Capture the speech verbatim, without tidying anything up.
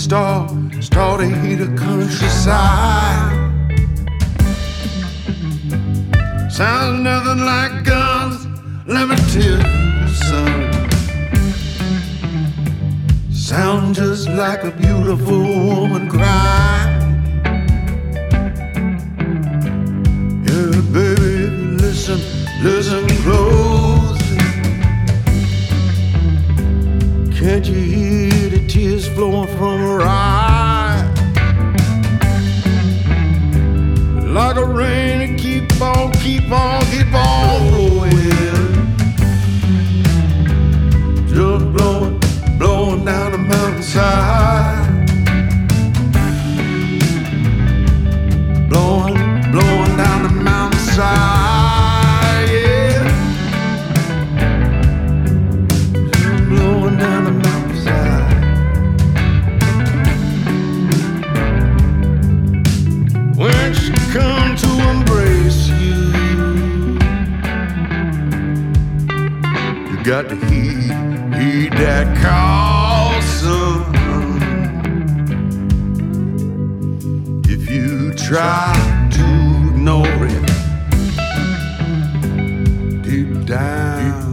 start, start to heat the countryside. Sounds nothing like guns, let me tell you, son. Sound just like a beautiful woman crying. Yeah, baby, listen, listen close. Can't you hear the tears flowing from her eye? Like a rain, keep on, keep on, keep on blowing. Just blowing, blowing down the mountainside. Blowing, blowing down the mountainside, yeah. Just blowing down the mountainside. When she come to embrace you, you got to heed, heed that call, son. If you try to ignore it, deep down, deep